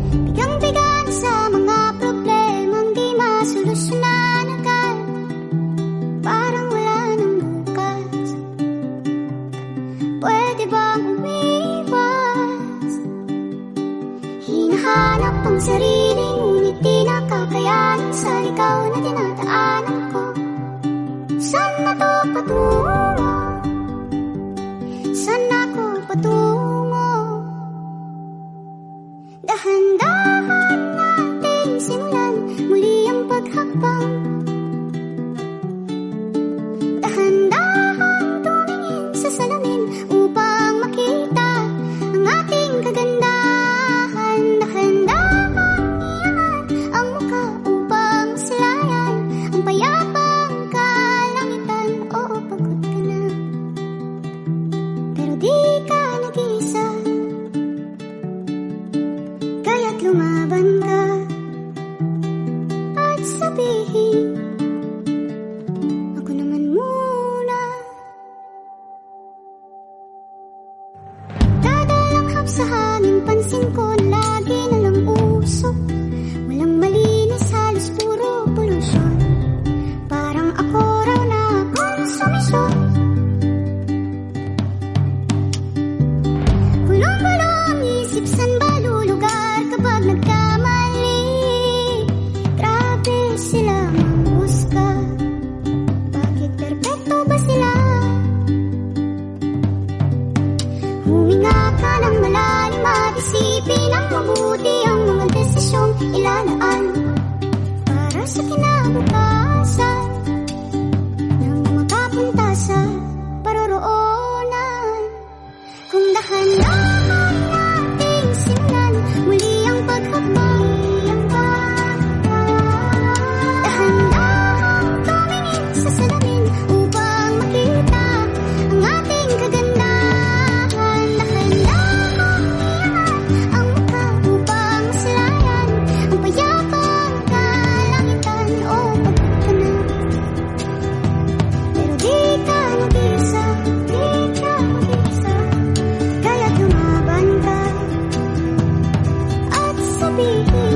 bigang-bigan sa mga problemang di masolusyonan agad. Parang wala nang bukas. Pwede bang umiwas? Hinahanap ang sarili, ngunit di nakakayanan sa ikaw na dinadaanan ko. Saan na to patungo? Saan ako patungo? Dahan-dahan nating simulan muli ang paghakbang. Dahan-dahan tumingin sa salamin upang makita ang ating kagandahan. Dahan-dahan iangat ang mukha upang silayan ang payapang kalangitan. Oo, pagod ka na, pero di ka nag-isa, kaya't lumaban ka at sabihin, ako naman muna. Dadalanghap sa hangin, pansin ko na lagi na lang usok. Walang malinis, halos puro polusyon. Parang ako raw na konsumisyon. Gulong-gulo ang isip, saan ba lulugar kapag nagkamali? Grabe sila manghusga. Bakit perpekto ba sila? Huminga ka ng malalim at isipin ang mabuti ang mga desisyong ilalaan para sa kinabukasan nang makapunta sa paroroonan. Kung dahan-dahan nating simulan muli ang paghakbang. Dahan-dahan tumingin sa salamin upang makita ang ating kagandahan. Dahan-dahan iangat ang mukha upang silayan ang payapang kalangitan. Oh, pagod ka na, pero di ka nag-isa, di ka mag-isa, kaya't lumaban ka at sabihin,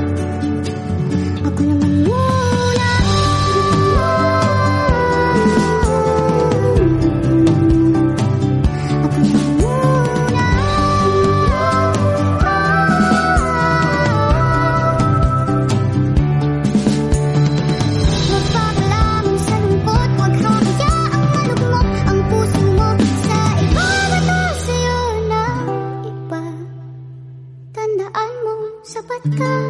ako naman muna. Ako naman muna. Magpapalaman sa lungkot, huwag hahayaang malugmok ang puso mo sa ibabato sa'yo na iba. Tandaan mo, sapat ka.